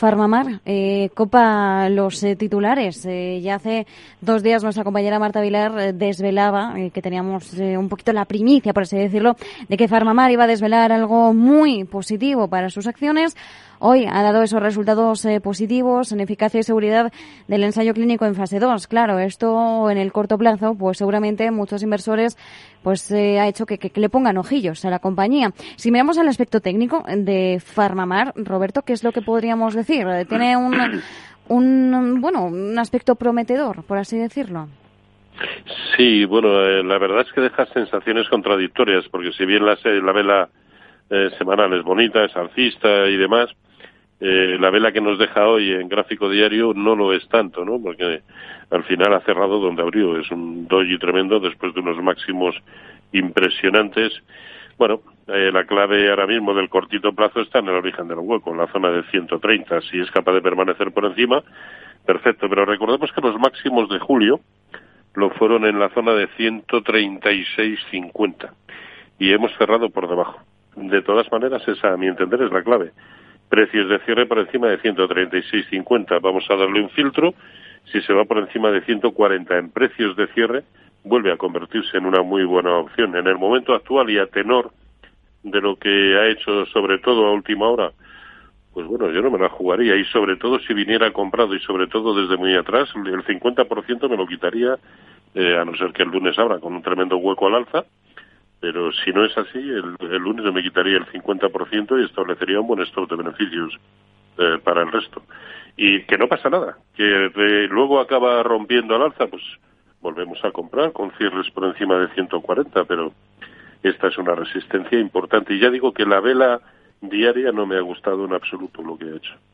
Farmamar copa los titulares. Ya hace 2 días nuestra compañera Marta Vilar desvelaba que teníamos un poquito la primicia, por así decirlo, de que Farmamar iba a desvelar algo muy positivo para sus acciones. Hoy ha dado esos resultados positivos en eficacia y seguridad del ensayo clínico en fase 2. Claro, esto en el corto plazo, pues seguramente muchos inversores pues ha hecho que le pongan ojillos a la compañía. Si miramos el aspecto técnico de Farmamar, Roberto, ¿qué es lo que podríamos decir? Tiene un aspecto prometedor, por así decirlo. Sí, bueno, la verdad es que deja sensaciones contradictorias, porque si bien la vela semanal es bonita, es alcista y demás, la vela que nos deja hoy en gráfico diario no lo es tanto, ¿no? Porque al final ha cerrado donde abrió. Es un doji tremendo después de unos máximos impresionantes. Bueno, la clave ahora mismo del cortito plazo está en el origen del hueco, en la zona de 130. Si es capaz de permanecer por encima, perfecto. Pero recordemos que los máximos de julio lo fueron en la zona de 136.50 y hemos cerrado por debajo. De todas maneras, esa, a mi entender, es la clave. Precios de cierre por encima de 136.50. Vamos a darle un filtro. Si se va por encima de 140 en precios de cierre, vuelve a convertirse en una muy buena opción. En el momento actual y a tenor de lo que ha hecho, sobre todo a última hora, pues bueno, yo no me la jugaría. Y sobre todo si viniera comprado y sobre todo desde muy atrás, el 50% me lo quitaría, a no ser que el lunes abra con un tremendo hueco al alza. Pero si no es así, el lunes me quitaría el 50% y establecería un buen stock de beneficios para el resto. Y que no pasa nada, que luego acaba rompiendo al alza, pues volvemos a comprar con cierres por encima de 140, pero esta es una resistencia importante. Y ya digo que la vela diaria no me ha gustado en absoluto lo que ha hecho.